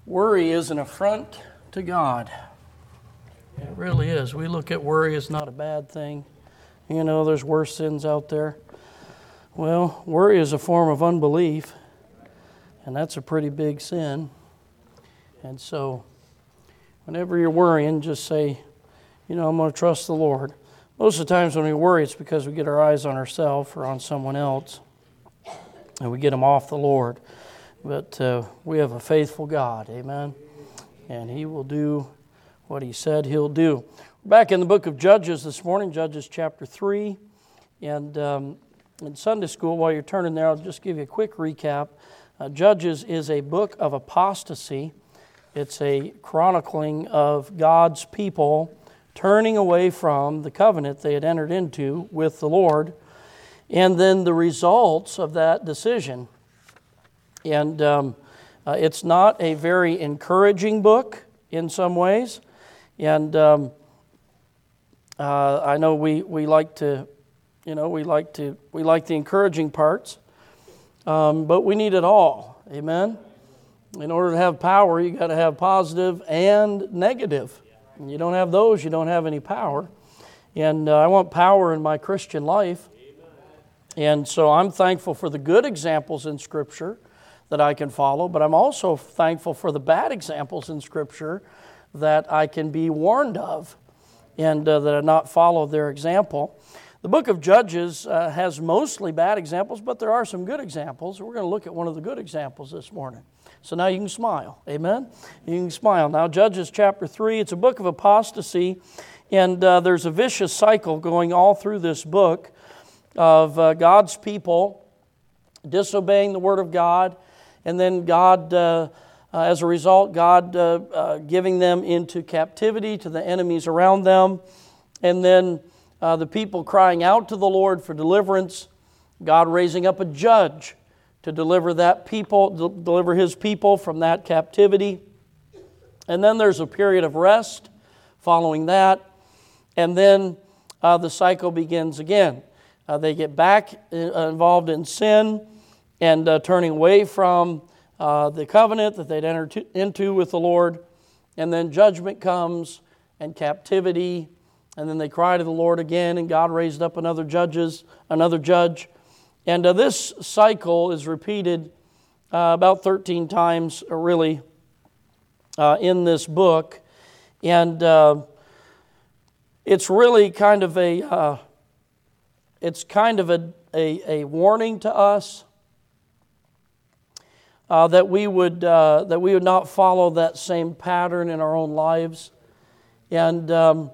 Worry is an affront to God. It really is. We look at worry as not a bad thing. You know, there's worse sins out there. Well, worry is a form of unbelief, and that's a pretty big sin. And so, whenever you're worrying, just say, I'm going to trust the Lord. Most of the times when we worry, it's because we get our eyes on ourselves or on someone else, and we get them off the Lord. But we have a faithful God, amen? And He will do what He said He'll do. We're back in the book of Judges this morning, Judges chapter 3. And in Sunday school, while you're turning there, I'll just give you a quick recap. Judges is a book of apostasy. It's a chronicling of God's people turning away from the covenant they had entered into with the Lord, and then the results of that decision. And it's not a very encouraging book in some ways. And I know we like the encouraging parts, but we need it all. Amen. In order to have power, you got to have positive and negative. And you don't have those, you don't have any power. And I want power in my Christian life. And so I'm thankful for the good examples in Scripture that I can follow, but I'm also thankful for the bad examples in Scripture that I can be warned of and that I not follow their example. The book of Judges has mostly bad examples, but there are some good examples. We're going to look at one of the good examples this morning. So now you can smile. Amen? You can smile. Now, Judges chapter 3, it's a book of apostasy, and there's a vicious cycle going all through this book of God's people disobeying the Word of God, and then God, as a result, God giving them into captivity to the enemies around them, and then the people crying out to the Lord for deliverance, God raising up a judge to deliver His people from that captivity. And then there's a period of rest following that, and then the cycle begins again. They get back involved in sin and turning away from the covenant that they'd entered into with the Lord. And then judgment comes and captivity. And then they cry to the Lord again, and God raised up another judge. And this cycle is repeated about 13 times, really, in this book. And it's really kind of a warning to us that we would not follow that same pattern in our own lives. And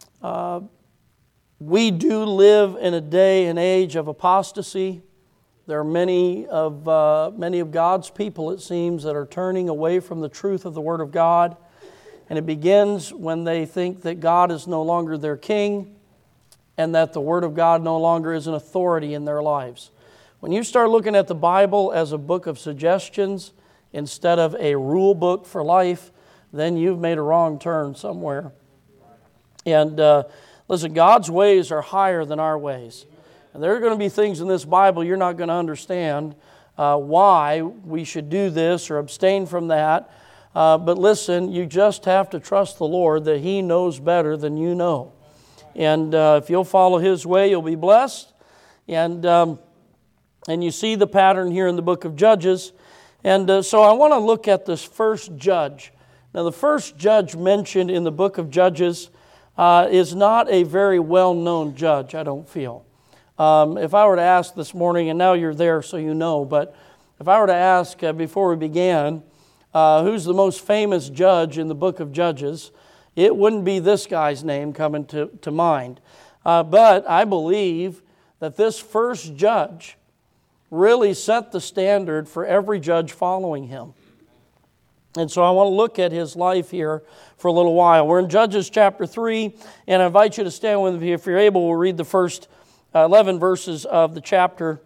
we do live in a day and age of apostasy. There are many of God's people, it seems, that are turning away from the truth of the Word of God. And it begins when they think that God is no longer their king and that the Word of God no longer is an authority in their lives. When you start looking at the Bible as a book of suggestions instead of a rule book for life, then you've made a wrong turn somewhere. And listen, God's ways are higher than our ways. And there are going to be things in this Bible you're not going to understand why we should do this or abstain from that. But listen, you just have to trust the Lord that He knows better than you know. And if you'll follow His way, you'll be blessed. And you see the pattern here in the book of Judges. And so I want to look at this first judge. Now, the first judge mentioned in the book of Judges is not a very well-known judge, I don't feel. If I were to ask this morning, and now you're there so you know, but if I were to ask before we began, who's the most famous judge in the book of Judges, it wouldn't be this guy's name coming to mind. But I believe that this first judge really set the standard for every judge following him. And so I want to look at his life here for a little while. We're in Judges chapter 3, and I invite you to stand with me if you're able. We'll read the first 11 verses of the chapter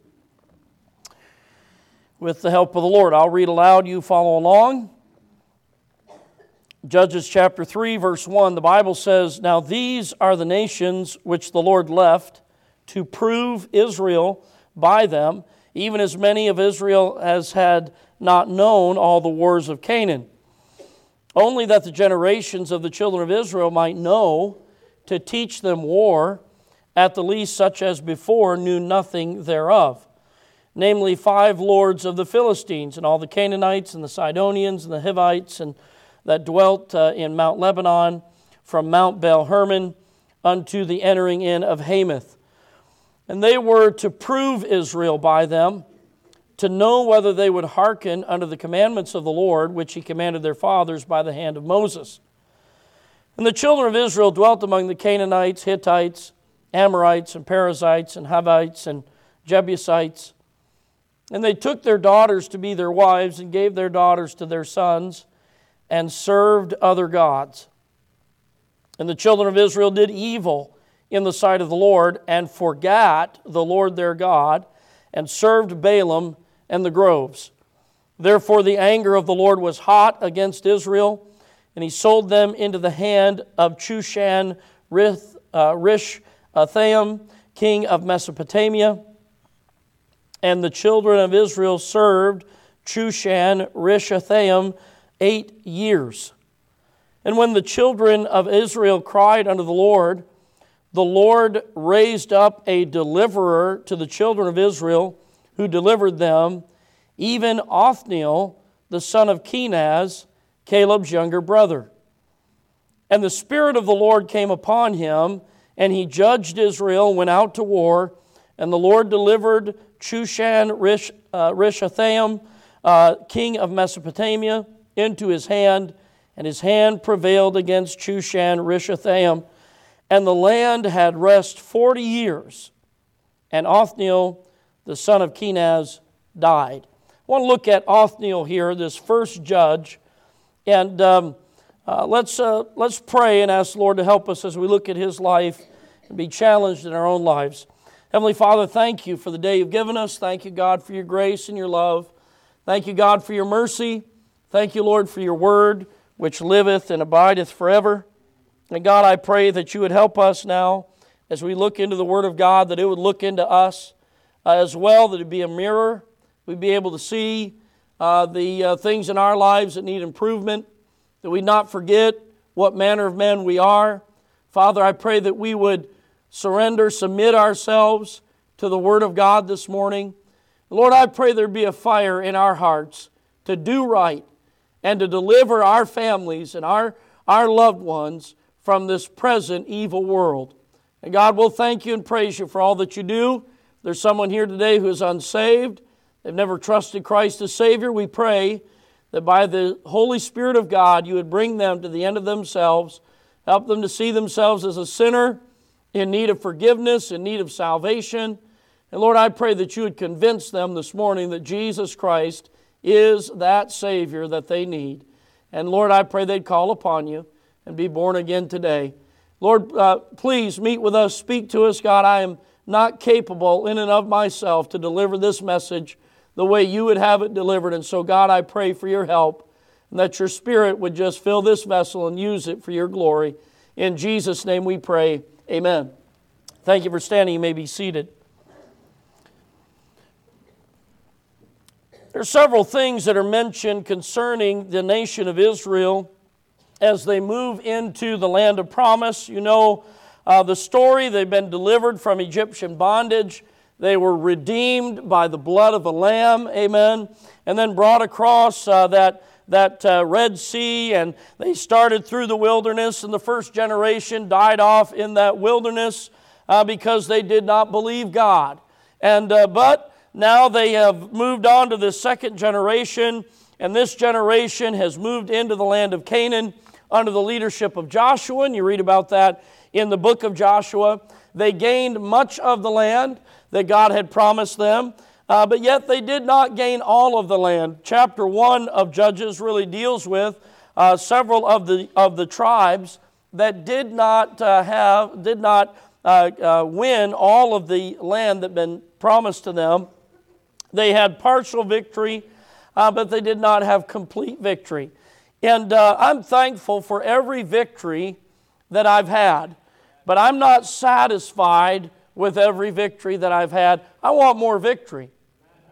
with the help of the Lord. I'll read aloud, you follow along. Judges chapter 3, verse 1, the Bible says, "Now these are the nations which the Lord left to prove Israel by them, even as many of Israel as had not known all the wars of Canaan, only that the generations of the children of Israel might know, to teach them war, at the least such as before knew nothing thereof, namely 5 lords of the Philistines, and all the Canaanites, and the Sidonians, and the Hivites, and that dwelt in Mount Lebanon, from Mount Baal Hermon unto the entering in of Hamath. And they were to prove Israel by them, to know whether they would hearken unto the commandments of the Lord, which he commanded their fathers by the hand of Moses. And the children of Israel dwelt among the Canaanites, Hittites, Amorites, and Perizzites, and Hivites, and Jebusites. And they took their daughters to be their wives, and gave their daughters to their sons, and served other gods. And the children of Israel did evil in the sight of the Lord, and forgat the Lord their God, and served Balaam and the groves. Therefore the anger of the Lord was hot against Israel, and he sold them into the hand of Chushan Rishathaim, king of Mesopotamia. And the children of Israel served Chushan Rishathaim 8 years. And when the children of Israel cried unto the Lord raised up a deliverer to the children of Israel, who delivered them, even Othniel, the son of Kenaz, Caleb's younger brother. And the Spirit of the Lord came upon him, and he judged Israel, and went out to war. And the Lord delivered Chushan Rishathaim, king of Mesopotamia, into his hand, and his hand prevailed against Chushan Rishathaim. And the land had rest 40 years, and Othniel, the son of Kenaz, died. I want to look at Othniel here, this first judge, and let's pray and ask the Lord to help us as we look at his life and be challenged in our own lives. Heavenly Father, thank you for the day you've given us. Thank you, God, for your grace and your love. Thank you, God, for your mercy. Thank you, Lord, for your word, which liveth and abideth forever. And God, I pray that you would help us now as we look into the Word of God, that it would look into us as well, that it would be a mirror. We'd be able to see the things in our lives that need improvement, that we'd not forget what manner of men we are. Father, I pray that we would submit ourselves to the Word of God this morning. Lord, I pray there'd be a fire in our hearts to do right and to deliver our families and our loved ones from this present evil world. And God, we'll thank you and praise you for all that you do. There's someone here today who is unsaved. They've never trusted Christ as Savior. We pray that by the Holy Spirit of God, you would bring them to the end of themselves, help them to see themselves as a sinner in need of forgiveness, in need of salvation. And Lord, I pray that you would convince them this morning that Jesus Christ is that Savior that they need. And Lord, I pray they'd call upon you and be born again today. Lord, please meet with us, speak to us. God, I am not capable in and of myself to deliver this message the way you would have it delivered. And so, God, I pray for your help and that your Spirit would just fill this vessel and use it for your glory. In Jesus' name we pray. Amen. Thank you for standing. You may be seated. There are several things that are mentioned concerning the nation of Israel as they move into the land of promise. You know the story. They've been delivered from Egyptian bondage. They were redeemed by the blood of a lamb, amen, and then brought across that Red Sea, and they started through the wilderness, and the first generation died off in that wilderness because they did not believe God. But now they have moved on to the second generation, and this generation has moved into the land of Canaan under the leadership of Joshua, and you read about that in the book of Joshua. They gained much of the land that God had promised them, but yet they did not gain all of the land. Chapter 1 of Judges really deals with several of the tribes that did not win all of the land that had been promised to them. They had partial victory, but they did not have complete victory. And I'm thankful for every victory that I've had, but I'm not satisfied with every victory that I've had. I want more victory.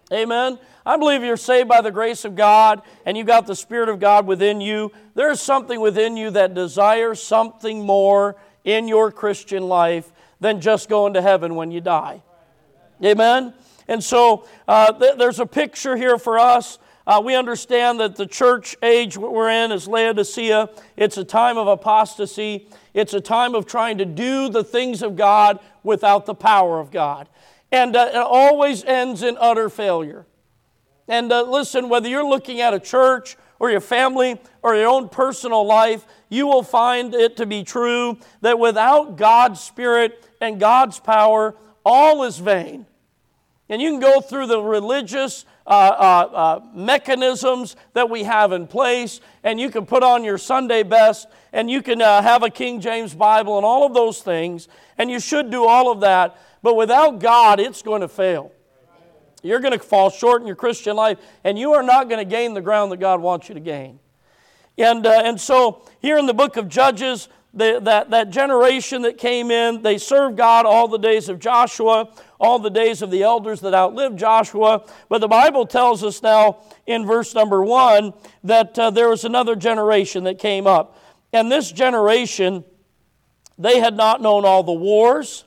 Amen. I believe you're saved by the grace of God and you got the Spirit of God within you. There's something within you that desires something more in your Christian life than just going to heaven when you die. Amen. And so there's a picture here for us. We understand that the church age we're in is Laodicea. It's a time of apostasy. It's a time of trying to do the things of God without the power of God. And it always ends in utter failure. And listen, whether you're looking at a church or your family or your own personal life, you will find it to be true that without God's Spirit and God's power, all is vain. And you can go through the religious mechanisms that we have in place, and you can put on your Sunday best, and you can have a King James Bible and all of those things, and you should do all of that. But without God, it's going to fail. You're going to fall short in your Christian life, and you are not going to gain the ground that God wants you to gain. And so here in the book of Judges, that generation that came in, they served God all the days of Joshua, all the days of the elders that outlived Joshua. But the Bible tells us now in verse number 1 that there was another generation that came up. And this generation, they had not known all the wars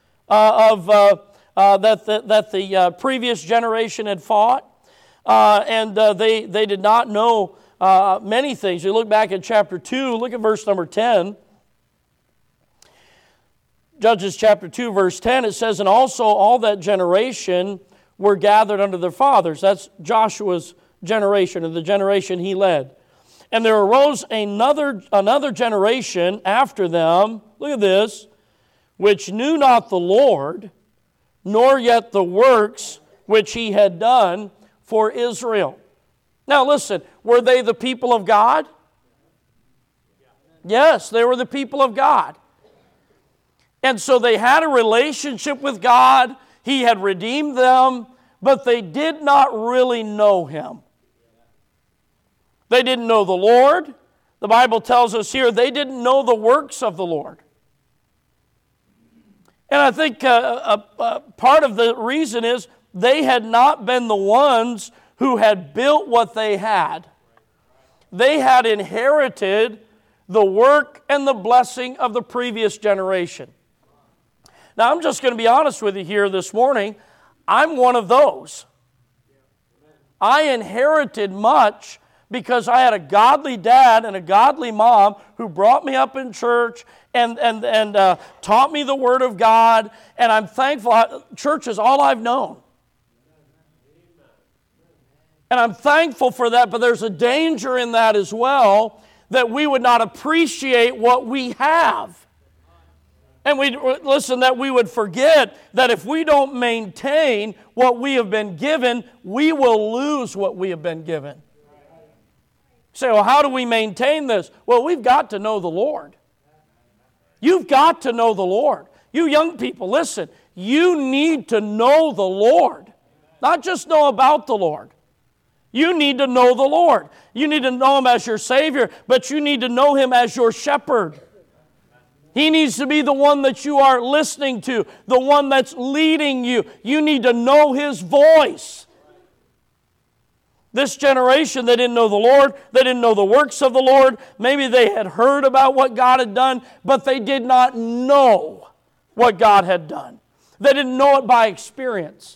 that the previous generation had fought. And they did not know many things. You look back at chapter 2, look at verse number 10. Judges chapter 2, verse 10, it says, "And also all that generation were gathered unto their fathers." That's Joshua's generation, or the generation he led. "And there arose another generation after them," look at this, "which knew not the Lord, nor yet the works which he had done for Israel." Now listen, were they the people of God? Yes, they were the people of God. And so they had a relationship with God. He had redeemed them, but they did not really know Him. They didn't know the Lord. The Bible tells us here they didn't know the works of the Lord. And I think part of the reason is they had not been the ones who had built what they had. They had inherited the work and the blessing of the previous generation. Now, I'm just going to be honest with you here this morning. I'm one of those. I inherited much because I had a godly dad and a godly mom who brought me up in church and taught me the Word of God. And I'm thankful. Church is all I've known. And I'm thankful for that, but there's a danger in that as well, that we would not appreciate what we have. And that we would forget that if we don't maintain what we have been given, we will lose what we have been given. You say, well, how do we maintain this? Well, we've got to know the Lord. You've got to know the Lord. You young people, listen, you need to know the Lord. Not just know about the Lord. You need to know the Lord. You need to know Him as your Savior, but you need to know Him as your shepherd. He needs to be the one that you are listening to, the one that's leading you. You need to know His voice. This generation, they didn't know the Lord. They didn't know the works of the Lord. Maybe they had heard about what God had done, but they did not know what God had done. They didn't know it by experience.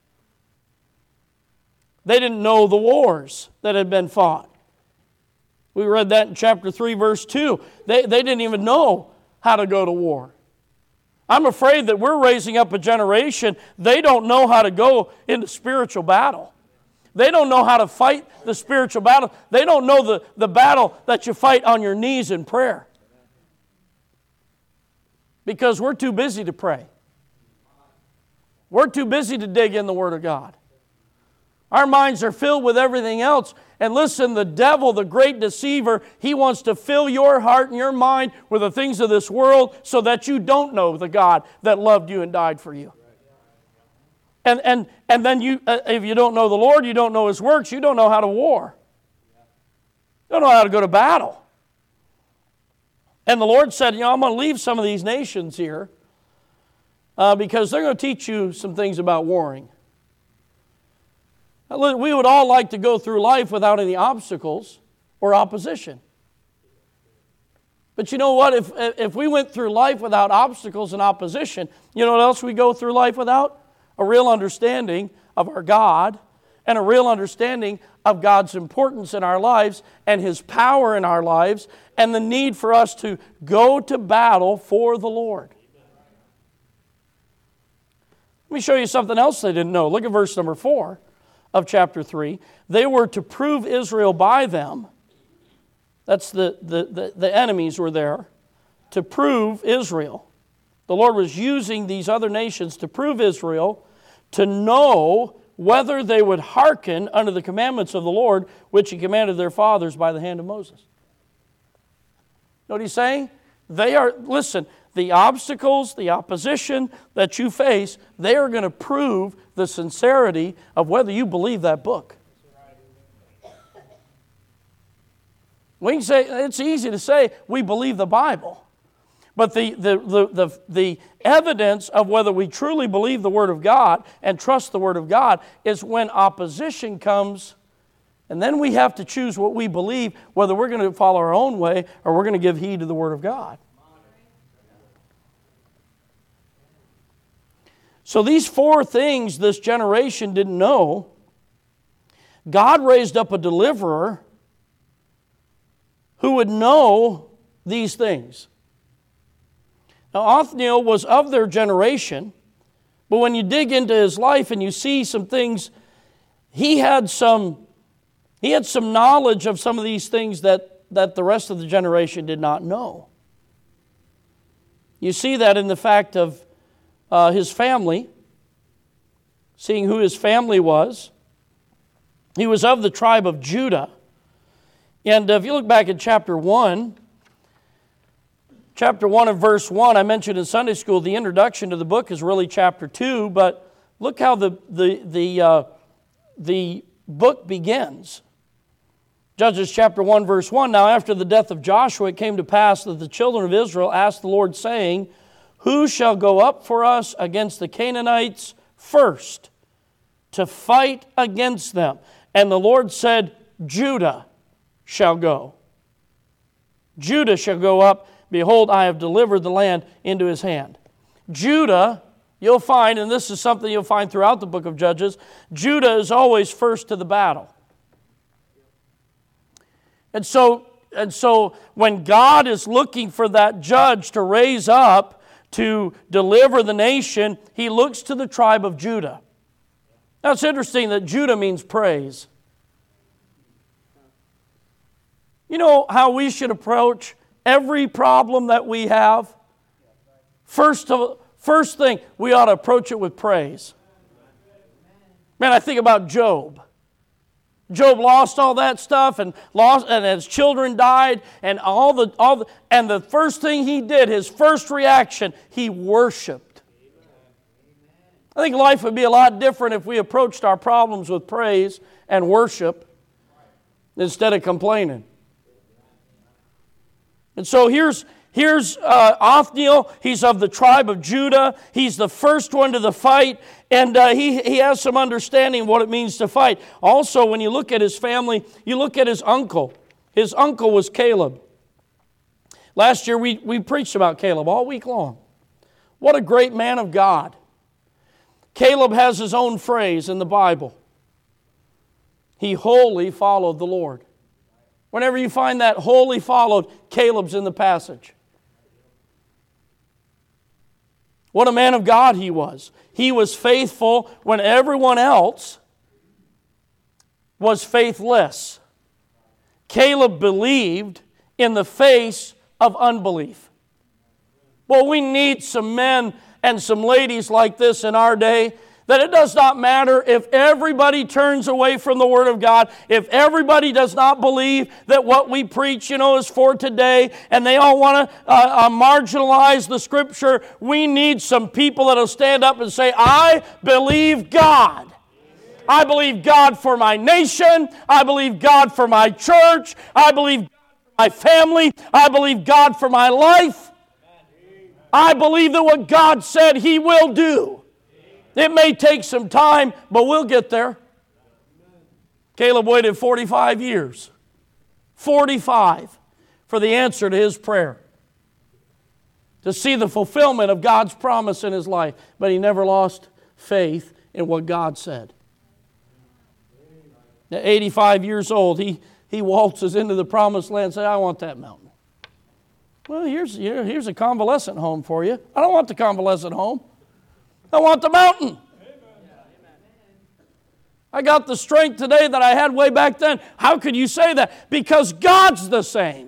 They didn't know the wars that had been fought. We read that in chapter 3, verse 2. They didn't even know how to go to war. I'm afraid that we're raising up a generation, they don't know how to go into spiritual battle. They don't know how to fight the spiritual battle. They don't know the battle that you fight on your knees in prayer. Because we're too busy to pray. We're too busy to dig in the Word of God. Our minds are filled with everything else. And listen, the devil, the great deceiver, he wants to fill your heart and your mind with the things of this world so that you don't know the God that loved you and died for you. And then you, if you don't know the Lord, you don't know His works, you don't know how to war. You don't know how to go to battle. And the Lord said, I'm going to leave some of these nations here because they're going to teach you some things about warring. We would all like to go through life without any obstacles or opposition. But you know what? If we went through life without obstacles and opposition, you know what else we go through life without? A real understanding of our God and a real understanding of God's importance in our lives and His power in our lives and the need for us to go to battle for the Lord. Let me show you something else they didn't know. Look at verse number 4 of chapter 3. They were to prove Israel by them. That's the enemies were there to prove Israel. The Lord was using these other nations to prove Israel, to know whether they would hearken unto the commandments of the Lord, which He commanded their fathers by the hand of Moses. Know what He's saying? Listen, the obstacles, the opposition that you face, they are going to prove the sincerity of whether you believe that book. We can say, it's easy to say we believe the Bible. But the evidence of whether we truly believe the Word of God and trust the Word of God is when opposition comes, and then we have to choose what we believe, whether we're going to follow our own way or we're going to give heed to the Word of God. So these 4 things this generation didn't know. God raised up a deliverer who would know these things. Now, Othniel was of their generation, but when you dig into his life and you see some things, he had some knowledge of some of these things that the rest of the generation did not know. You see that in the fact of his family, seeing who his family was. He was of the tribe of Judah. And if you look back at chapter 1 of verse 1, I mentioned in Sunday school, the introduction to the book is really chapter 2, but look how the book begins. Judges chapter 1, verse 1, now after the death of Joshua, it came to pass that the children of Israel asked the Lord, saying, who shall go up for us against the Canaanites first, to fight against them? And the Lord said, Judah shall go. Judah shall go up. Behold, I have delivered the land into his hand. Judah, you'll find, and this is something you'll find throughout the book of Judges, Judah is always first to the battle. And so when God is looking for that judge to raise up to deliver the nation, He looks to the tribe of Judah. Now it's interesting that Judah means praise. You know how we should approach every problem that we have? First thing, we ought to approach it with praise. Man, I think about Job. Job lost all that stuff and his children died and and the first thing he did, his first reaction, he worshiped. I think life would be a lot different if we approached our problems with praise and worship instead of complaining. And so here's Othniel. He's of the tribe of Judah. He's the first one to the fight, and he has some understanding of what it means to fight. Also, when you look at his family, you look at his uncle. His uncle was Caleb. Last year we preached about Caleb all week long. What a great man of God. Caleb has his own phrase in the Bible. He wholly followed the Lord. Whenever you find that wholly followed, Caleb's in the passage. What a man of God he was. He was faithful when everyone else was faithless. Caleb believed in the face of unbelief. Well, we need some men and some ladies like this in our day, that it does not matter if everybody turns away from the Word of God, if everybody does not believe that what we preach, is for today, and they all want to marginalize the Scripture. We need some people that will stand up and say, I believe God. I believe God for my nation. I believe God for my church. I believe God for my family. I believe God for my life. I believe that what God said He will do. It may take some time, but we'll get there. Caleb waited 45 years. 45 for the answer to his prayer. To see the fulfillment of God's promise in his life. But he never lost faith in what God said. At 85 years old, he waltzes into the promised land and says, I want that mountain. Well, here's a convalescent home for you. I don't want the convalescent home. I want the mountain. I got the strength today that I had way back then. How could you say that? Because God's the same.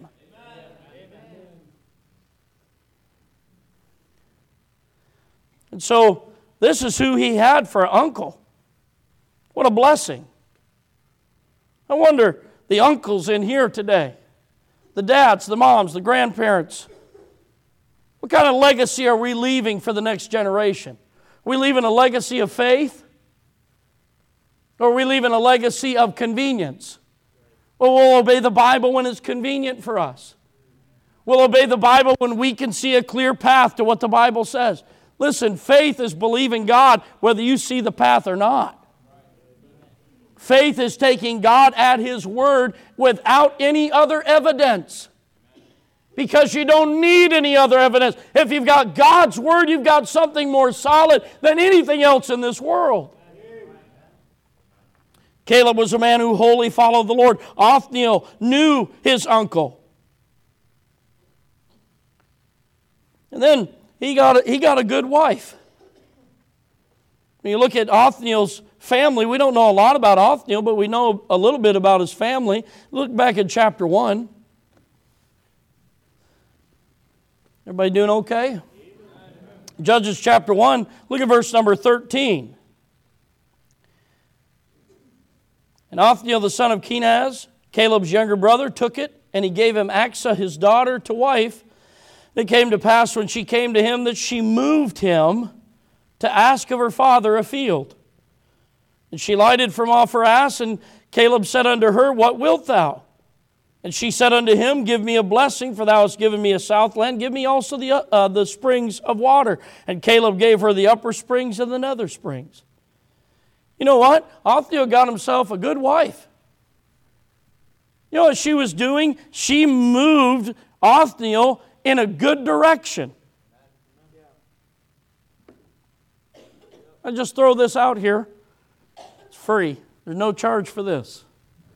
And so, this is who he had for uncle. What a blessing. I wonder, the uncles in here today, the dads, the moms, the grandparents, what kind of legacy are we leaving for the next generation? Are we leaving a legacy of faith? Or are we leaving a legacy of convenience? Well, we'll obey the Bible when it's convenient for us. We'll obey the Bible when we can see a clear path to what the Bible says. Listen, faith is believing God whether you see the path or not. Faith is taking God at His word without any other evidence. Because you don't need any other evidence. If you've got God's word, you've got something more solid than anything else in this world. Caleb was a man who wholly followed the Lord. Othniel knew his uncle. And then he got a good wife. When you look at Othniel's family, we don't know a lot about Othniel, but we know a little bit about his family. Look back at chapter 1. Everybody doing okay? Judges chapter 1, look at verse number 13. And Othniel the son of Kenaz, Caleb's younger brother, took it, and he gave him Achsah his daughter to wife. It came to pass when she came to him that she moved him to ask of her father a field. And she lighted from off her ass, and Caleb said unto her, What wilt thou? And she said unto him, Give me a blessing, for thou hast given me a south land. Give me also the springs of water. And Caleb gave her the upper springs and the nether springs. You know what? Othniel got himself a good wife. You know what she was doing? She moved Othniel in a good direction. I just throw this out here. It's free. There's no charge for this.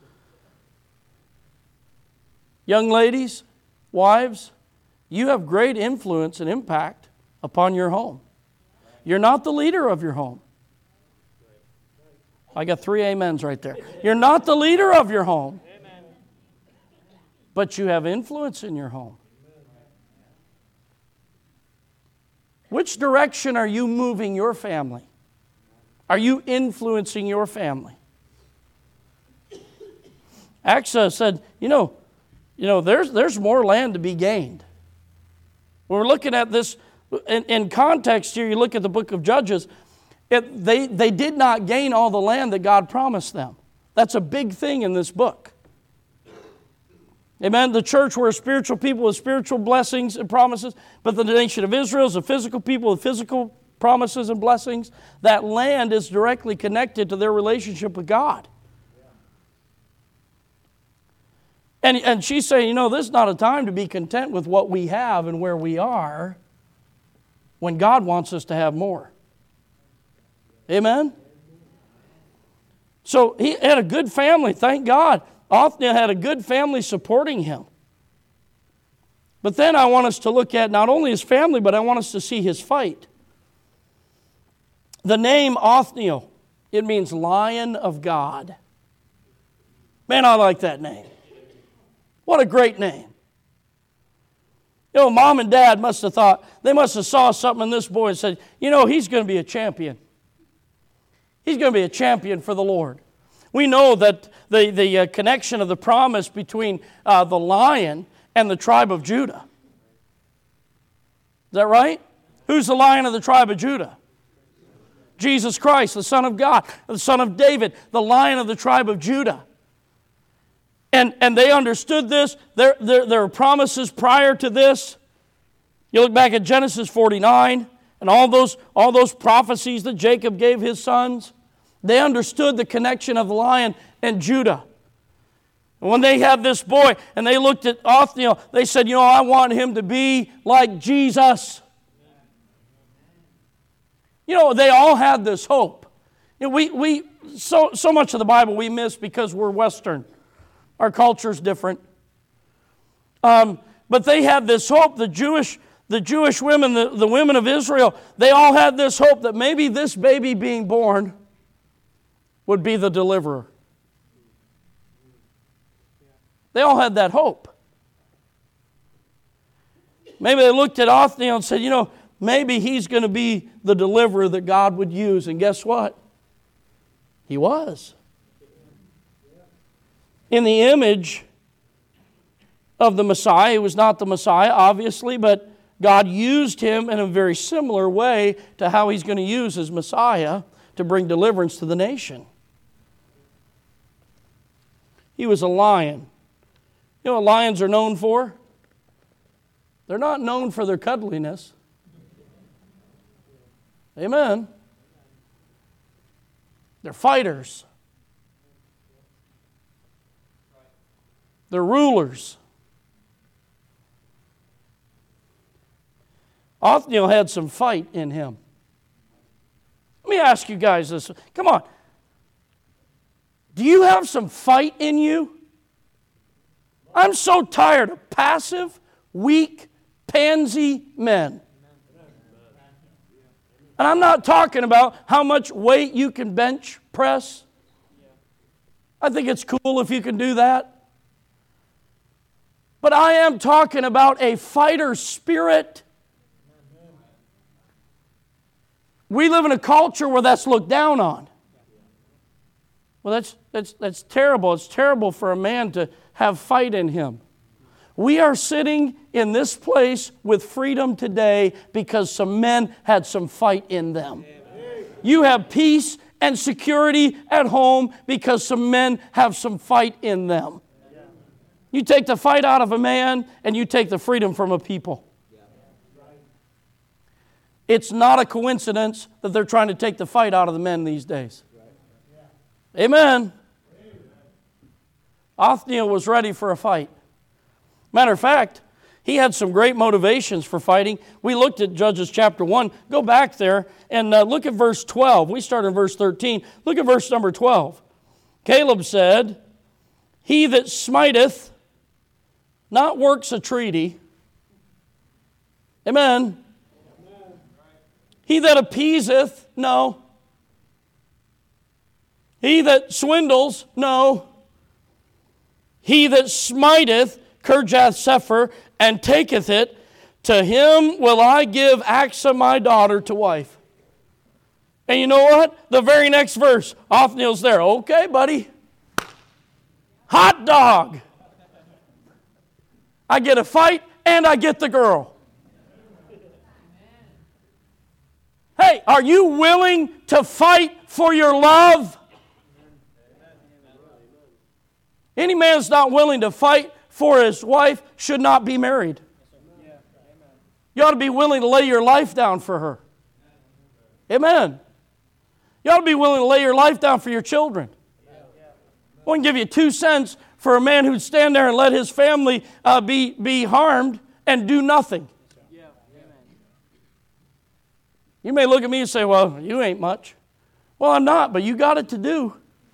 Young ladies, wives, you have great influence and impact upon your home. You're not the leader of your home. I got 3 amens right there. You're not the leader of your home. But you have influence in your home. Which direction are you moving your family? Are you influencing your family? Achsah said, there's more land to be gained. When we're looking at this in context here, you look at the book of Judges, they did not gain all the land that God promised them. That's a big thing in this book. Amen. The church were a spiritual people with spiritual blessings and promises, but the nation of Israel is a physical people with physical promises and blessings. That land is directly connected to their relationship with God. And she's saying, this is not a time to be content with what we have and where we are when God wants us to have more. Amen? So he had a good family, thank God. Othniel had a good family supporting him. But then I want us to look at not only his family, but I want us to see his fight. The name Othniel, it means Lion of God. Man, I like that name. What a great name. Mom and Dad must have thought, they must have saw something in this boy and said, he's going to be a champion. He's going to be a champion for the Lord. We know that the connection of the promise between the lion and the tribe of Judah. Is that right? Who's the lion of the tribe of Judah? Jesus Christ, the Son of God, the Son of David, the lion of the tribe of Judah. And they understood this. There were promises prior to this. You look back at Genesis 49 and all those prophecies that Jacob gave his sons. They understood the connection of the lion and Judah. And when they had this boy and they looked at Othniel, they said, I want him to be like Jesus. They all had this hope. So much of the Bible we miss because we're Western. Our culture's different. But they had this hope. The Jewish women, the women of Israel, they all had this hope that maybe this baby being born would be the deliverer. They all had that hope. Maybe they looked at Othniel and said, maybe he's going to be the deliverer that God would use. And guess what? He was. In the image of the Messiah. He was not the Messiah, obviously, but God used him in a very similar way to how he's going to use his Messiah to bring deliverance to the nation. He was a lion. You know what lions are known for? They're not known for their cuddliness. Amen. They're fighters. They're rulers. Othniel had some fight in him. Let me ask you guys this. Come on. Do you have some fight in you? I'm so tired of passive, weak, pansy men. And I'm not talking about how much weight you can bench press. I think it's cool if you can do that. But I am talking about a fighter spirit. We live in a culture where that's looked down on. Well, that's terrible. It's terrible for a man to have fight in him. We are sitting in this place with freedom today because some men had some fight in them. You have peace and security at home because some men have some fight in them. You take the fight out of a man and you take the freedom from a people. It's not a coincidence that they're trying to take the fight out of the men these days. Amen. Othniel was ready for a fight. Matter of fact, he had some great motivations for fighting. We looked at Judges chapter 1. Go back there and look at verse 12. We started in verse 13. Look at verse number 12. Caleb said, "He that smiteth not works a treaty." Amen. "He that appeaseth, no. He that swindles, no. He that smiteth Kirjath-Sepher and taketh it, to him will I give Achsah my daughter to wife." And you know what? The very next verse, Othniel's there. Okay, buddy. Hot dog. I get a fight and I get the girl. Hey, are you willing to fight for your love? Any man that's not willing to fight for his wife should not be married. You ought to be willing to lay your life down for her. Amen. You ought to be willing to lay your life down for your children. I wouldn't give you 2 cents for a man who'd stand there and let his family be harmed and do nothing. You may look at me and say, "Well, you ain't much." Well, I'm not, but you got it to do.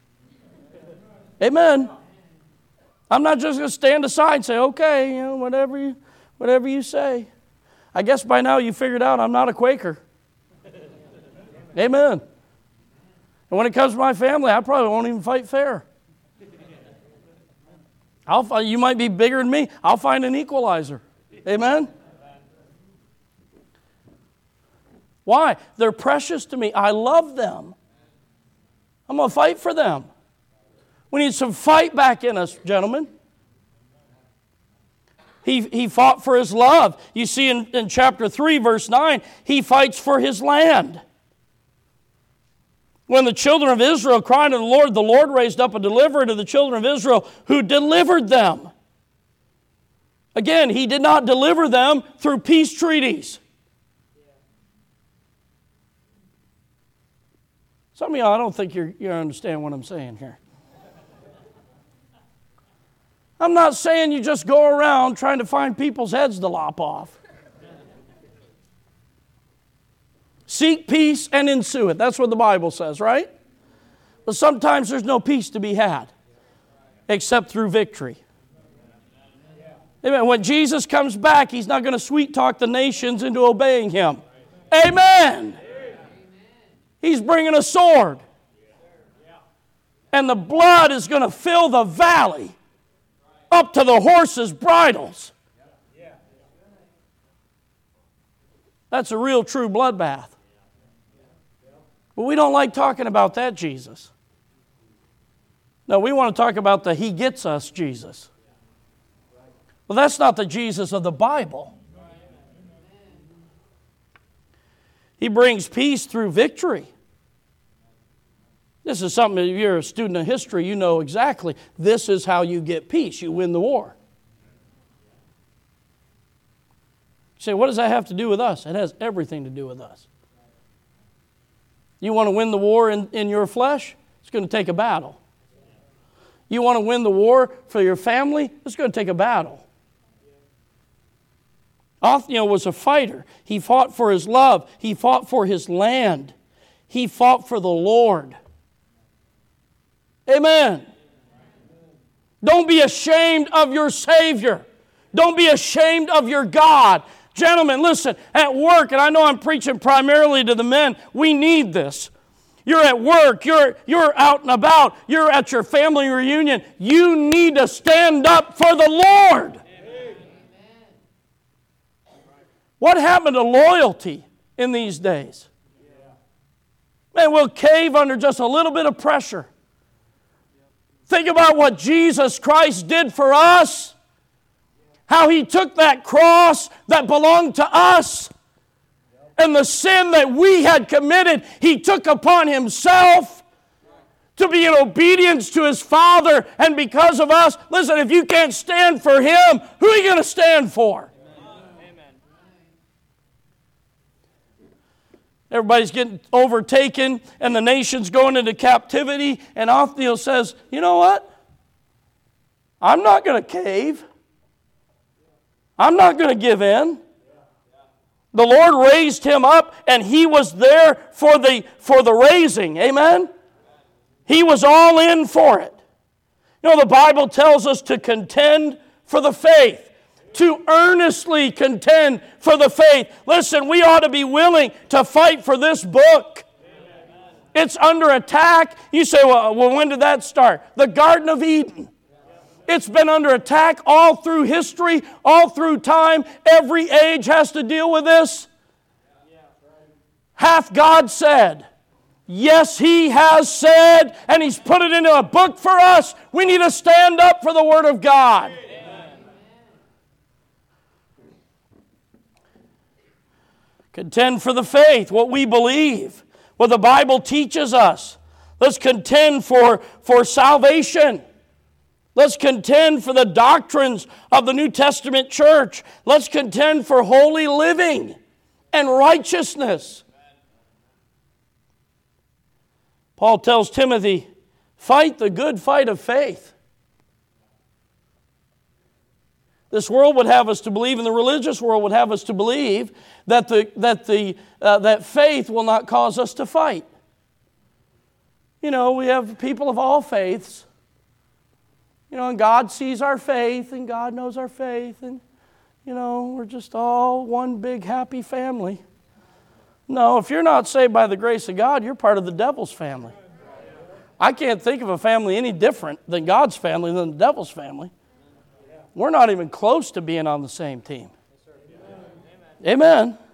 Amen. I'm not just going to stand aside and say, "Okay, whatever you say." I guess by now you figured out I'm not a Quaker. Amen. And when it comes to my family, I probably won't even fight fair. You might be bigger than me. I'll find an equalizer. Amen. Why? They're precious to me. I love them. I'm going to fight for them. We need some fight back in us, gentlemen. He fought for his love. You see in chapter 3, verse 9, he fights for his land. When the children of Israel cried to the Lord raised up a deliverer to the children of Israel who delivered them. Again, he did not deliver them through peace treaties. Some of y'all, I don't think you understand what I'm saying here. I'm not saying you just go around trying to find people's heads to lop off. Seek peace and ensue it. That's what the Bible says, right? But sometimes there's no peace to be had except through victory. Amen. When Jesus comes back, He's not going to sweet talk the nations into obeying Him. Amen. He's bringing a sword. And the blood is going to fill the valley up to the horses' bridles. That's a real true bloodbath. But we don't like talking about that Jesus. No, we want to talk about the He gets us Jesus. Well, that's not the Jesus of the Bible. He brings peace through victory. This is something, if you're a student of history, you know exactly. This is how you get peace. You win the war. You say, what does that have to do with us? It has everything to do with us. You want to win the war in your flesh? It's going to take a battle. You want to win the war for your family? It's going to take a battle. Othniel was a fighter. He fought for his love. He fought for his land. He fought for the Lord. Amen. Don't be ashamed of your Savior. Don't be ashamed of your God. Gentlemen, listen, at work, and I know I'm preaching primarily to the men, we need this. You're at work, you're out and about, you're at your family reunion. You need to stand up for the Lord. Amen. What happened to loyalty in these days? Man, we'll cave under just a little bit of pressure. Think about what Jesus Christ did for us. How He took that cross that belonged to us and the sin that we had committed, He took upon Himself to be in obedience to His Father. And because of us, listen, if you can't stand for Him, who are you going to stand for? Amen. Everybody's getting overtaken and the nation's going into captivity. And Othniel says, you know what? I'm not going to cave. I'm not going to give in. The Lord raised him up, and he was there for the raising. Amen? He was all in for it. You know, the Bible tells us to contend for the faith. To earnestly contend for the faith. Listen, we ought to be willing to fight for this book. It's under attack. You say, well, when did that start? The Garden of Eden. It's been under attack all through history, all through time. Every age has to deal with this. Hath God said? Yes, He has said, and He's put it into a book for us. We need to stand up for the Word of God. Amen. Contend for the faith, what we believe, what the Bible teaches us. Let's contend for salvation. Let's contend for the doctrines of the New Testament church. Let's contend for holy living and righteousness. Paul tells Timothy, fight the good fight of faith. This world would have us to believe, and the religious world would have us to believe that faith will not cause us to fight. You know, we have people of all faiths. You know, and God sees our faith, and God knows our faith, and, you know, we're just all one big happy family. No, if you're not saved by the grace of God, you're part of the devil's family. I can't think of a family any different than God's family than the devil's family. We're not even close to being on the same team. Amen.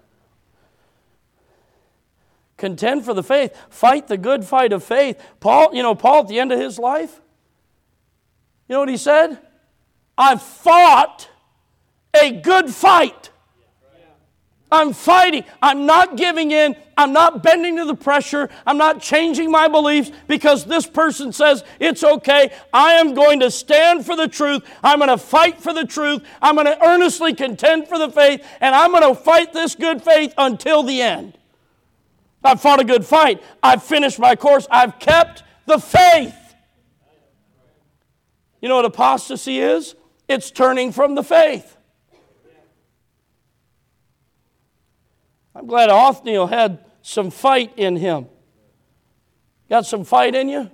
Contend for the faith. Fight the good fight of faith. Paul at the end of his life, you know what he said? I've fought a good fight. I'm fighting. I'm not giving in. I'm not bending to the pressure. I'm not changing my beliefs because this person says it's okay. I am going to stand for the truth. I'm going to fight for the truth. I'm going to earnestly contend for the faith, and I'm going to fight this good faith until the end. I've fought a good fight. I've finished my course. I've kept the faith. You know what apostasy is? It's turning from the faith. I'm glad Othniel had some fight in him. Got some fight in you?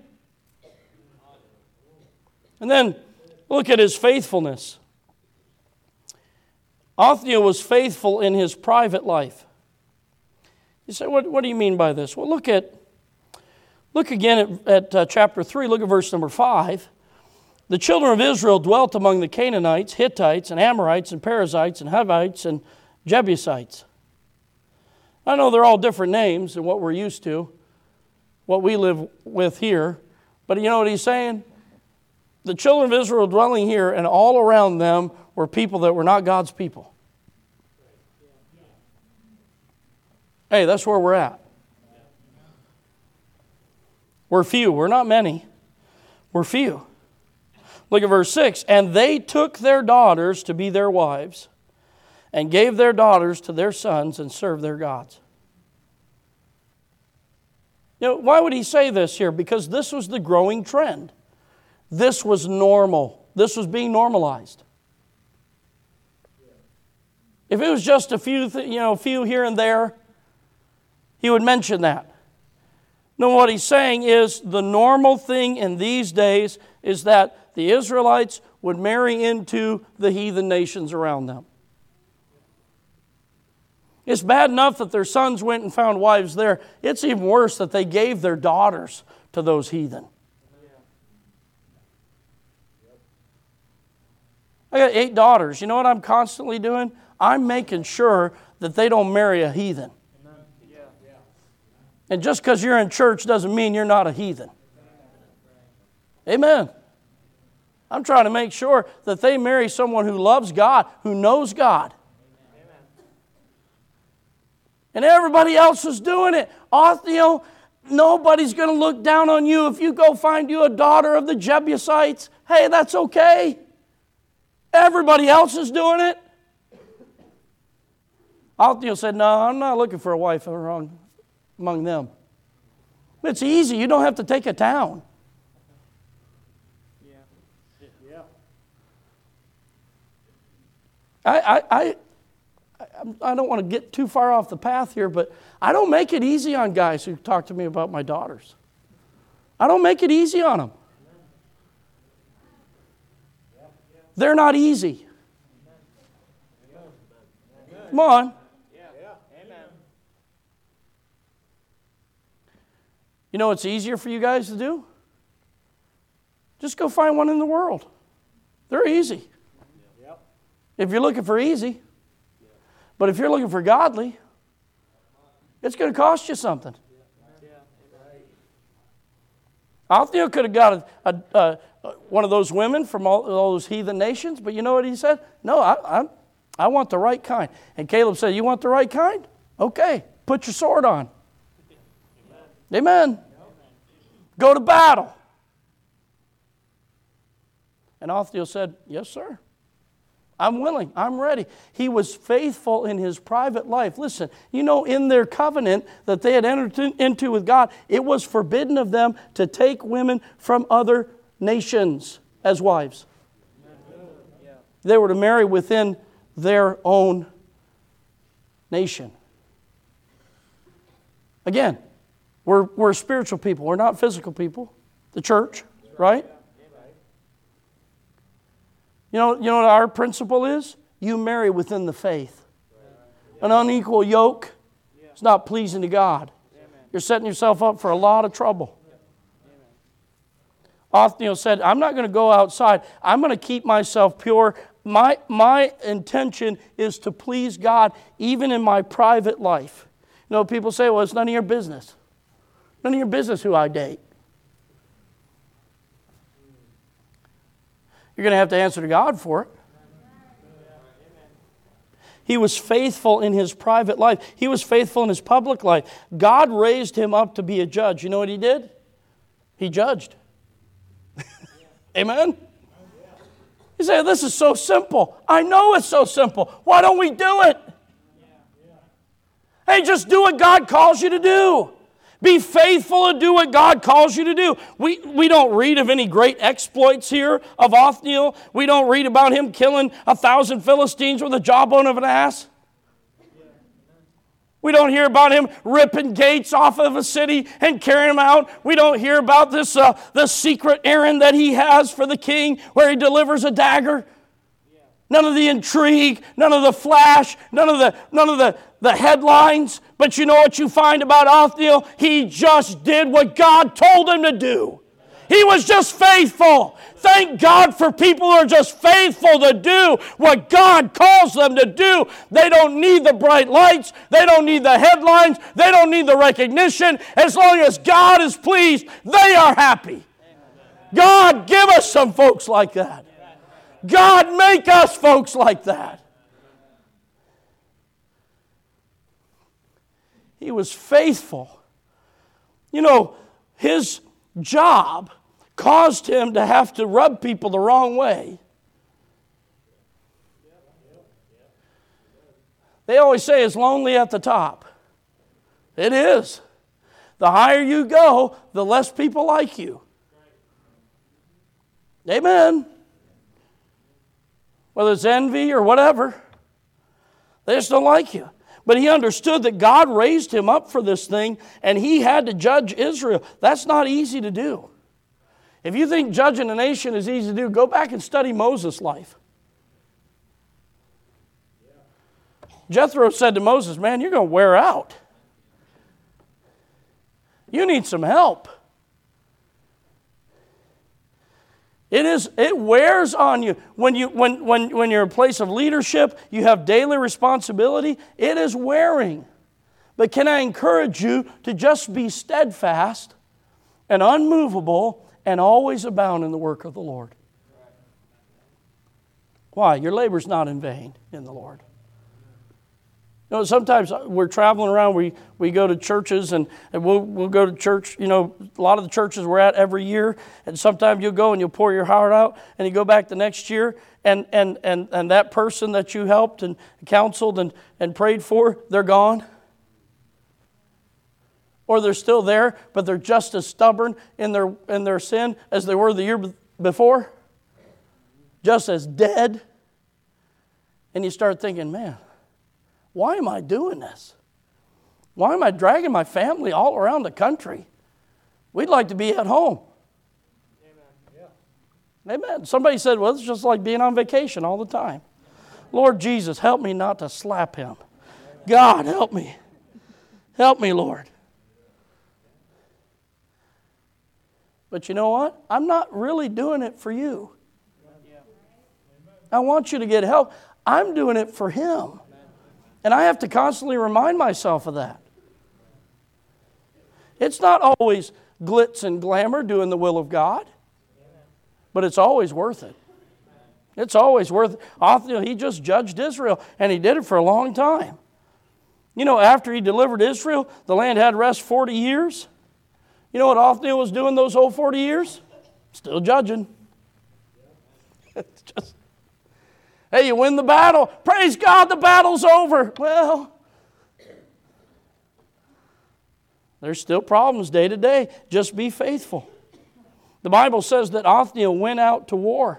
And then look at his faithfulness. Othniel was faithful in his private life. You say, what do you mean by this? Well, look again at chapter 3. Look at verse number 5. The children of Israel dwelt among the Canaanites, Hittites, and Amorites, and Perizzites, and Hivites, and Jebusites. I know they're all different names than what we're used to, what we live with here. But you know what he's saying? The children of Israel dwelling here, and all around them were people that were not God's people. Hey, that's where we're at. We're few. We're not many. We're few. Look at verse 6. And they took their daughters to be their wives, and gave their daughters to their sons, and served their gods. You know, why would he say this here? Because this was the growing trend. This was normal. This was being normalized. If it was just a few, few here and there, he would mention that. No, what he's saying is the normal thing in these days is that the Israelites would marry into the heathen nations around them. It's bad enough that their sons went and found wives there. It's even worse that they gave their daughters to those heathen. I got 8 daughters. You know what I'm constantly doing? I'm making sure that they don't marry a heathen. And just because you're in church doesn't mean you're not a heathen. Amen. I'm trying to make sure that they marry someone who loves God, who knows God. And everybody else is doing it. Othniel, nobody's going to look down on you if you go find you a daughter of the Jebusites. Hey, that's okay. Everybody else is doing it. Othniel said, no, I'm not looking for a wife among them. It's easy. You don't have to take a town. I don't want to get too far off the path here, but I don't make it easy on guys who talk to me about my daughters. I don't make it easy on them. They're not easy. Come on. You know what's easier for you guys to do? Just go find one in the world. They're easy. If you're looking for easy. But if you're looking for godly, it's going to cost you something. Othniel could have got one of those women from all those heathen nations, but you know what he said? No, I want the right kind. And Caleb said, you want the right kind? Okay, put your sword on. Amen. Go to battle. And Othniel said, yes, sir. I'm willing. I'm ready. He was faithful in his private life. Listen, you know, in their covenant that they had entered into with God, it was forbidden of them to take women from other nations as wives. They were to marry within their own nation. Again, we're spiritual people. We're not physical people. The church, right? You know what our principle is? You marry within the faith. An unequal yoke is not pleasing to God. You're setting yourself up for a lot of trouble. Othniel said, I'm not going to go outside. I'm going to keep myself pure. My intention is to please God even in my private life. You know, people say, well, it's none of your business. None of your business who I date. You're going to have to answer to God for it. He was faithful in his private life. He was faithful in his public life. God raised him up to be a judge. You know what he did? He judged. Amen? You say, this is so simple. I know it's so simple. Why don't we do it? Hey, just do what God calls you to do. Be faithful to do what God calls you to do. We don't read of any great exploits here of Othniel. We don't read about him killing 1,000 Philistines with a jawbone of an ass. We don't hear about him ripping gates off of a city and carrying them out. We don't hear about this secret errand that he has for the king where he delivers a dagger. None of the intrigue, none of the flash, none of the headlines. But you know what you find about Othniel? He just did what God told him to do. He was just faithful. Thank God for people who are just faithful to do what God calls them to do. They don't need the bright lights. They don't need the headlines. They don't need the recognition. As long as God is pleased, they are happy. God, give us some folks like that. God, make us folks like that. He was faithful. You know, his job caused him to have to rub people the wrong way. They always say it's lonely at the top. It is. The higher you go, the less people like you. Amen. Whether it's envy or whatever, they just don't like you. But he understood that God raised him up for this thing, and he had to judge Israel. That's not easy to do. If you think judging a nation is easy to do, go back and study Moses' life. Jethro said to Moses, man, you're going to wear out. You need some help. It wears on you. When you're in a place of leadership, you have daily responsibility, it is wearing. But can I encourage you to just be steadfast and unmovable and always abound in the work of the Lord? Why? Your labor's not in vain in the Lord. You know, sometimes we're traveling around, we go to churches and we'll go to church, you know, a lot of the churches we're at every year, and sometimes you'll go and you'll pour your heart out and you go back the next year and that person that you helped and counseled and prayed for, they're gone. Or they're still there, but they're just as stubborn in their sin as they were the year before. Just as dead. And you start thinking, man, why am I doing this? Why am I dragging my family all around the country? We'd like to be at home. Amen. Yeah. Amen. Somebody said, well, it's just like being on vacation all the time. Lord Jesus, help me not to slap him. God, help me. Help me, Lord. But you know what? I'm not really doing it for you. I want you to get help. I'm doing it for him. And I have to constantly remind myself of that. It's not always glitz and glamour doing the will of God, but it's always worth it. It's always worth it. Othniel, he just judged Israel, and he did it for a long time. You know, after he delivered Israel, the land had rest 40 years. You know what Othniel was doing those whole 40 years? Still judging. It's just... Hey, you win the battle. Praise God, the battle's over. Well, there's still problems day to day. Just be faithful. The Bible says that Othniel went out to war.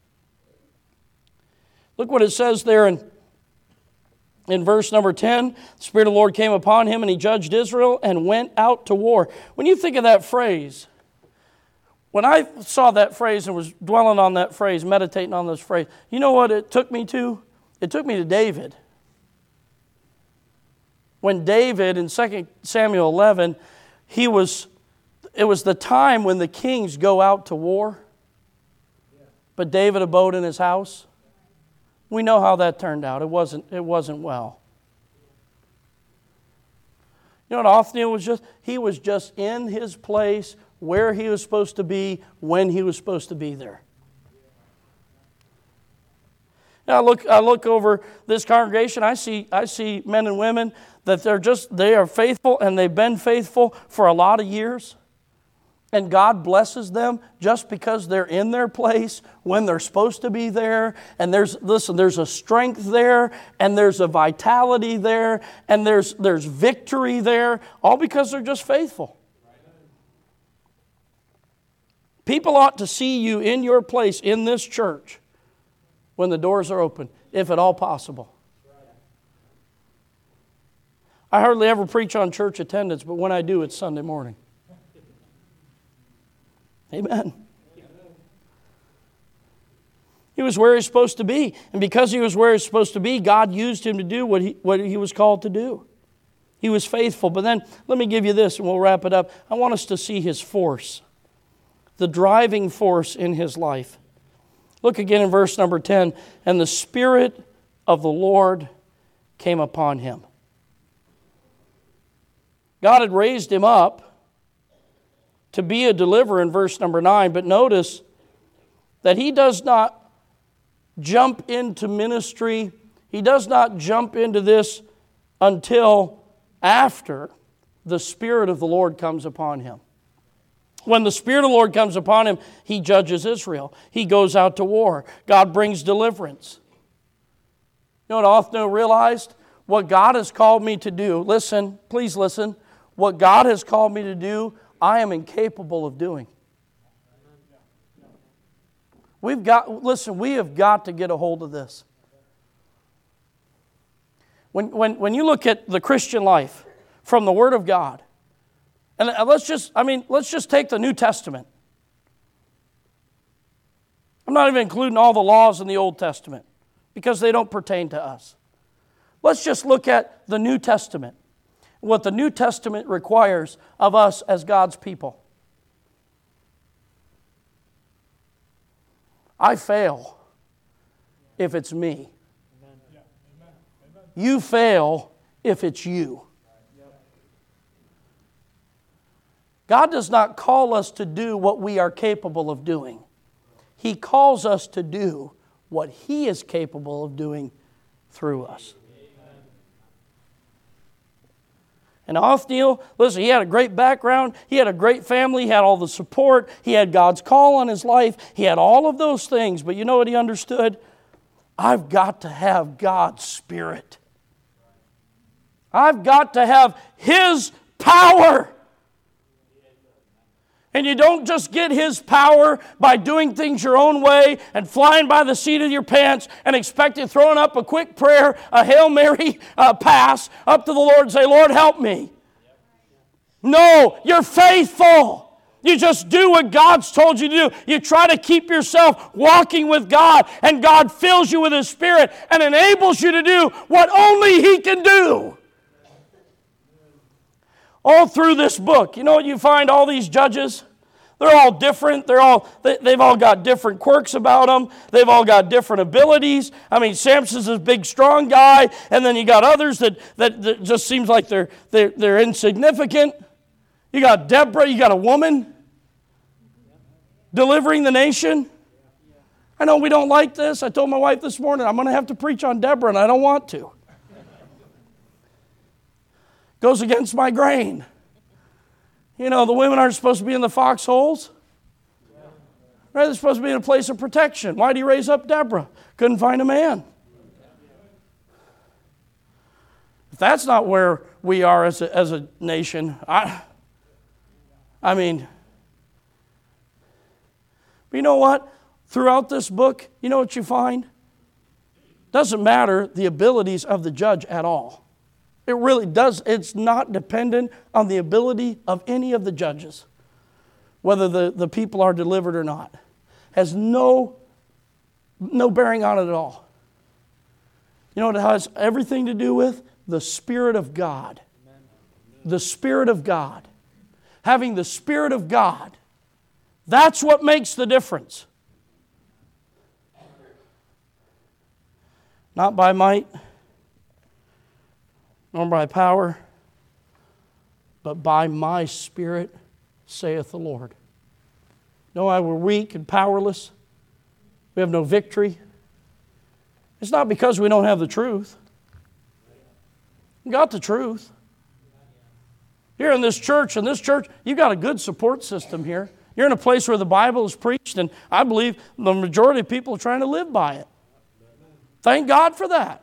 Look what it says there in verse number 10. The Spirit of the Lord came upon him, and he judged Israel and went out to war. When you think of that phrase, when I saw that phrase and was dwelling on that phrase, meditating on this phrase, you know what it took me to? It took me to David. When David, in 2 Samuel 11, it was the time when the kings go out to war, but David abode in his house. We know how that turned out. It wasn't well. You know what Othniel was just? He was just in his place where he was supposed to be, when he was supposed to be there. Now I look over this congregation, I see men and women that they are faithful, and they've been faithful for a lot of years. And God blesses them just because they're in their place when they're supposed to be there. And there's a strength there, and there's a vitality there, and there's victory there, all because they're just faithful. People ought to see you in your place in this church when the doors are open, if at all possible. I hardly ever preach on church attendance, but when I do, it's Sunday morning. Amen. He was where he's supposed to be. And because he was where he's supposed to be, God used him to do what he was called to do. He was faithful. But then, let me give you this and we'll wrap it up. I want us to see his force. The driving force in his life. Look again in verse number 10. And the Spirit of the Lord came upon him. God had raised him up to be a deliverer in verse number 9. But notice that he does not jump into ministry. He does not jump into this until after the Spirit of the Lord comes upon him. When the Spirit of the Lord comes upon him, he judges Israel. He goes out to war. God brings deliverance. You know what I often realized? What God has called me to do, listen, please listen. What God has called me to do, I am incapable of doing. We have got to get a hold of this. When you look at the Christian life from the Word of God, and let's just take the New Testament. I'm not even including all the laws in the Old Testament because they don't pertain to us. Let's just look at the New Testament. What the New Testament requires of us as God's people. I fail if it's me. You fail if it's you. God does not call us to do what we are capable of doing. He calls us to do what He is capable of doing through us. And Othniel, listen, he had a great background. He had a great family. He had all the support. He had God's call on his life. He had all of those things. But you know what he understood? I've got to have God's Spirit. I've got to have His power. And you don't just get His power by doing things your own way and flying by the seat of your pants and expecting throwing up a quick prayer, a Hail Mary pass up to the Lord and say, Lord, help me. No, you're faithful. You just do what God's told you to do. You try to keep yourself walking with God, and God fills you with His Spirit and enables you to do what only He can do. All through this book, you know what you find? All these judges, they're all different. They've all got different quirks about them. They've all got different abilities. I mean, Samson's this big, strong guy, and then you got others that just seems like they're insignificant. You got Deborah. You got a woman delivering the nation. I know we don't like this. I told my wife this morning I'm going to have to preach on Deborah, and I don't want to. Goes against my grain. You know, the women aren't supposed to be in the foxholes. Right? They're supposed to be in a place of protection. Why did he raise up Deborah? Couldn't find a man. If that's not where we are as a nation, I mean, but you know what? Throughout this book, you know what you find? Doesn't matter the abilities of the judge at all. It really does. It's not dependent on the ability of any of the judges, whether the people are delivered or not. Has no bearing on it at all. You know what it has everything to do with? The Spirit of God. The Spirit of God. Having the Spirit of God. That's what makes the difference. Not by might, nor by power, but by my Spirit, saith the Lord. No, we're weak and powerless. We have no victory. It's not because we don't have the truth. We got the truth. Here in this church, you got a good support system here. You're in a place where the Bible is preached, and I believe the majority of people are trying to live by it. Thank God for that.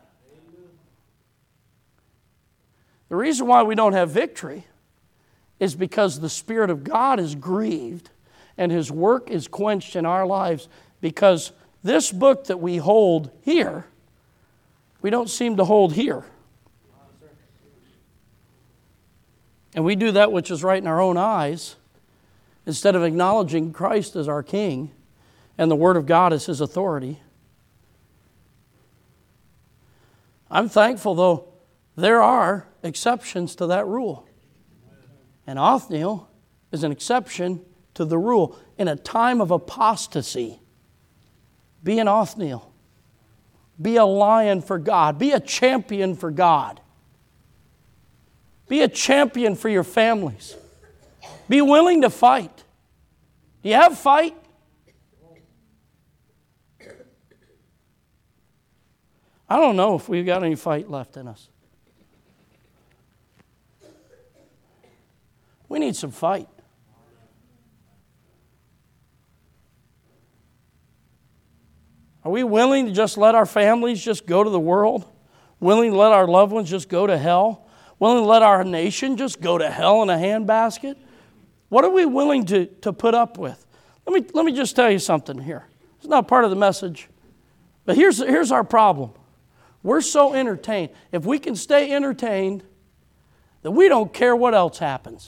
The reason why we don't have victory is because the Spirit of God is grieved and His work is quenched in our lives, because this book that we hold here, we don't seem to hold here. And we do that which is right in our own eyes instead of acknowledging Christ as our King and the Word of God as His authority. I'm thankful, though, there are exceptions to that rule. And Othniel is an exception to the rule. In a time of apostasy, be an Othniel. Be a lion for God. Be a champion for God. Be a champion for your families. Be willing to fight. Do you have fight? I don't know if we've got any fight left in us. We need some fight. Are we willing to just let our families just go to the world? Willing to let our loved ones just go to hell? Willing to let our nation just go to hell in a handbasket? What are we willing to put up with? Let me just tell you something here. It's not part of the message. But here's our problem. We're so entertained. If we can stay entertained, then we don't care what else happens.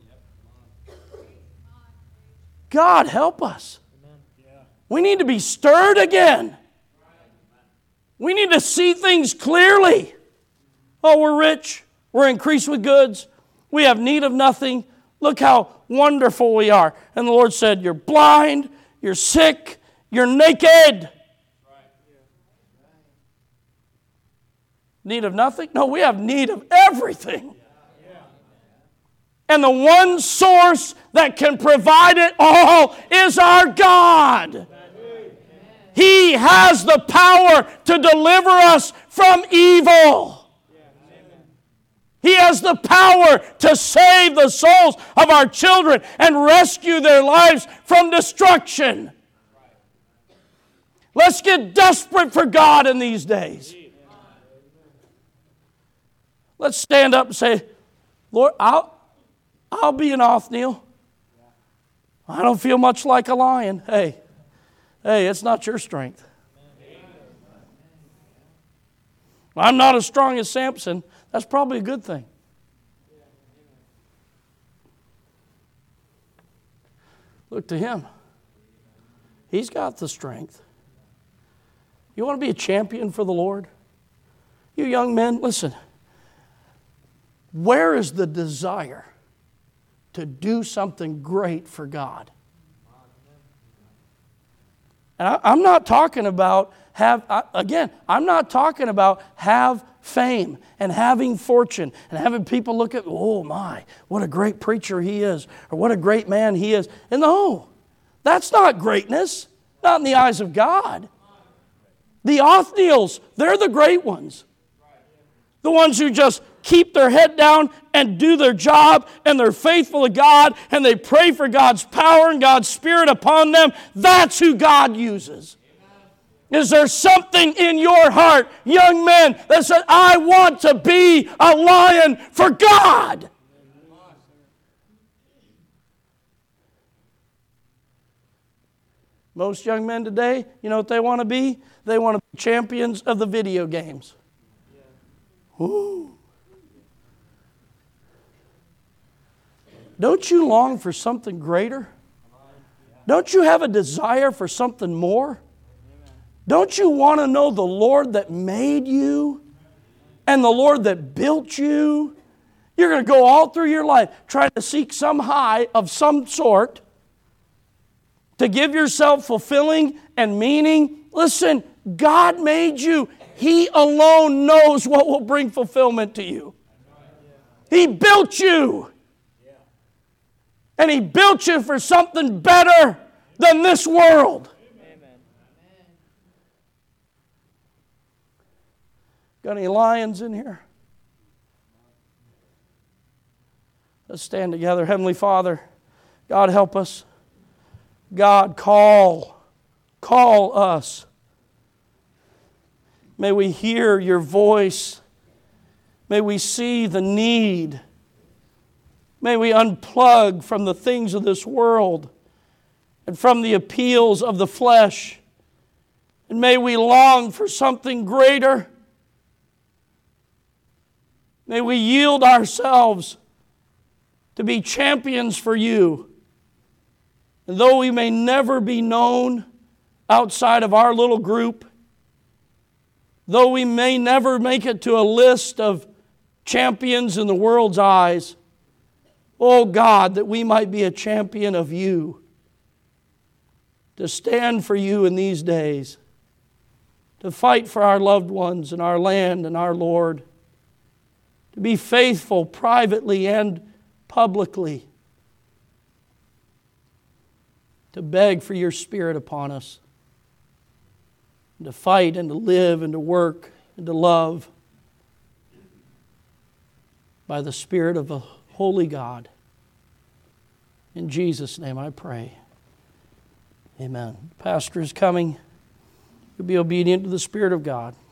God help us. We need to be stirred again. We need to see things clearly. Oh, we're rich. We're increased with goods. We have need of nothing. Look how wonderful we are. And the Lord said, you're blind, you're sick, you're naked. Need of nothing? No, we have need of everything. And the one source that can provide it all is our God. He has the power to deliver us from evil. He has the power to save the souls of our children and rescue their lives from destruction. Let's get desperate for God in these days. Let's stand up and say, Lord, I'll be an Othniel. I don't feel much like a lion. Hey, it's not your strength. I'm not as strong as Samson. That's probably a good thing. Look to him. He's got the strength. You want to be a champion for the Lord? You young men, listen. Where is the desire to do something great for God? And I'm not talking about I'm not talking about have fame and having fortune and having people look at, oh my, what a great preacher he is, or what a great man he is. And no, that's not greatness, not in the eyes of God. The Othniels, they're the great ones. The ones who just keep their head down and do their job, and they're faithful to God, and they pray for God's power and God's Spirit upon them. That's who God uses. Is there something in your heart, young men, that says, I want to be a lion for God? Most young men today, you know what they want to be? They want to be champions of the video games. Ooh. Don't you long for something greater? Don't you have a desire for something more? Don't you want to know the Lord that made you and the Lord that built you? You're going to go all through your life trying to seek some high of some sort to give yourself fulfilling and meaning. Listen, God made you. He alone knows what will bring fulfillment to you. He built you. And He built you for something better than this world. Got any lions in here? Let's stand together. Heavenly Father, God help us. God, call us. May we hear your voice. May we see the need. May we unplug from the things of this world and from the appeals of the flesh. And may we long for something greater. May we yield ourselves to be champions for you. And though we may never be known outside of our little group, though we may never make it to a list of champions in the world's eyes, oh God, that we might be a champion of you, to stand for you in these days, to fight for our loved ones and our land and our Lord, to be faithful privately and publicly, to beg for your Spirit upon us, and to fight and to live and to work and to love by the Spirit of a holy God. In Jesus' name I pray. Amen. Pastor is coming. You'll be obedient to the Spirit of God.